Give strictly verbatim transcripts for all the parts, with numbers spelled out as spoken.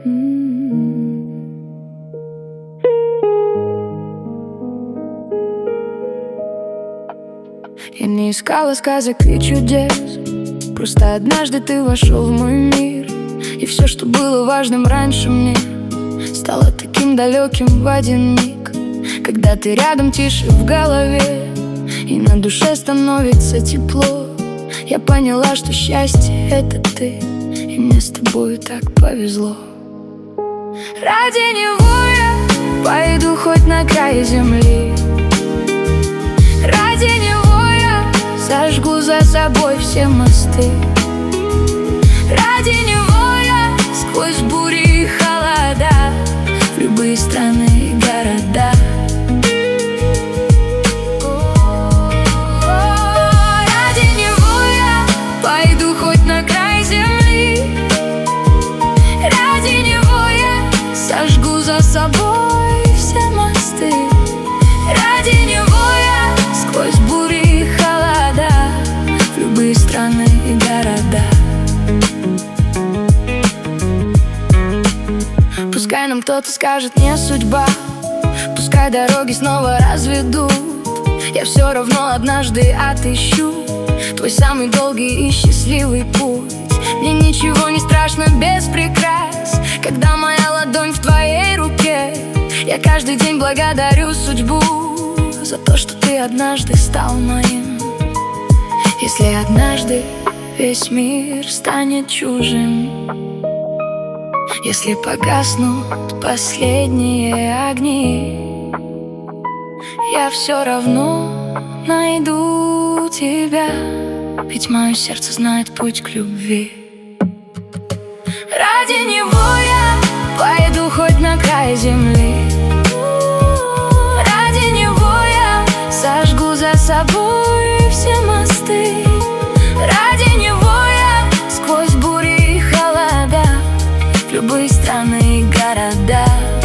Я не искала сказок и чудес, просто однажды ты вошел в мой мир. И все, что было важным раньше мне, стало таким далеким в один миг. Когда ты рядом, тише в голове, и на душе становится тепло. Я поняла, что счастье — это ты, и мне с тобой так повезло. Ради него я пойду хоть на край земли. Ради него я сожгу за собой все мосты. Ради него я сквозь бури и холода в любые страны и города. Ради него я пойду хоть на край земли. Ради него я сожгу за собой все мосты. Ради него я сквозь бури и холода в любые страны и города. Пускай нам кто-то скажет не судьба, пускай дороги снова разведут, я все равно однажды отыщу твой самый долгий и счастливый путь. Мне ничего не страшно без прикрас, когда моя ладонь в твоей руке. Я каждый день благодарю судьбу за то, что ты однажды стал моим. Если однажды весь мир станет чужим, если погаснут последние огни, я все равно найду тебя, ведь мое сердце знает путь к любви. Ради него я пойду хоть на край земли. Ради него я сожгу за собой все мосты. Ради него я сквозь бури и холода в любые страны и города.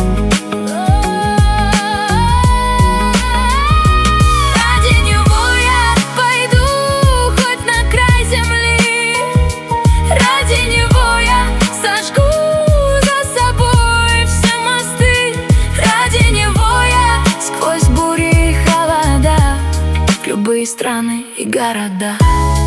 Ради него я пойду хоть на край земли. Ради него я сожгу за собой все мосты. Ради него я сквозь бури и холода в любые страны и города.